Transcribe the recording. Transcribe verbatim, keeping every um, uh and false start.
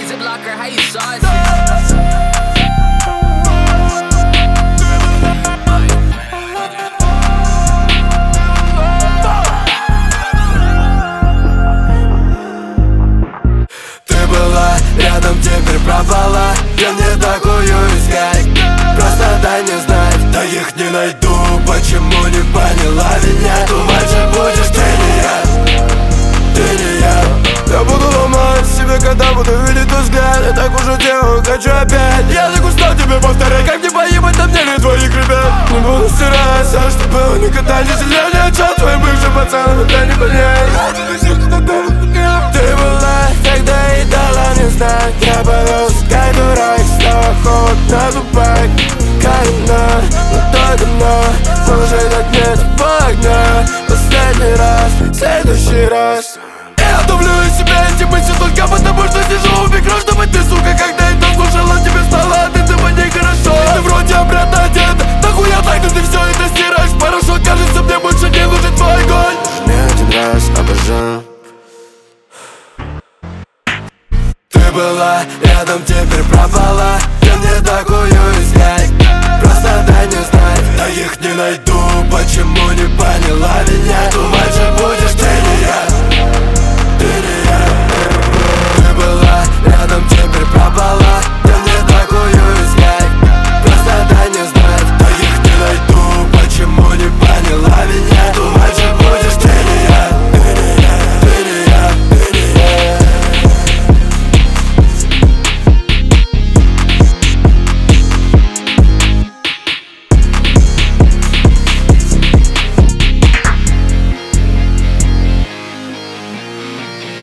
Ziplocker, how you sauce? Рядом теперь пропала, я не такую искать. Просто дай мне знать, да их не найду. Почему не поняла меня? Дальше будешь ты не я, ты не я. Я буду ломать себя, когда буду видеть твой взгляд. Я так уже делаю, хочу опять. Я так устал тебе повторять, как не поебать на мнение твоих ребят. Не буду стирать все, что было, никогда не жалею ни о чем. Твоим бывшим пацанам это не понять. Ты была тогда и дала мне знак. Я боролся как дурак, снова ход на зубах. Кайна, но только дно, но уже так нет огня. Последний раз, в следующий раз. Я давлю из себя эти мысли только потому, что сижу у микро, чтобы ты, сука, когда это слушала, тебе стало от этого нехорошо. Ты вроде обратно одета, нахуя так ты все это стираешь? Порошок, кажется, мне больше не нужен твой огонь. Не один раз обожаю. Ты была рядом, теперь пропала. Я не такую искать. Просто дай мне знать, да их не найду. Почему не поняла меня? Дальше будешь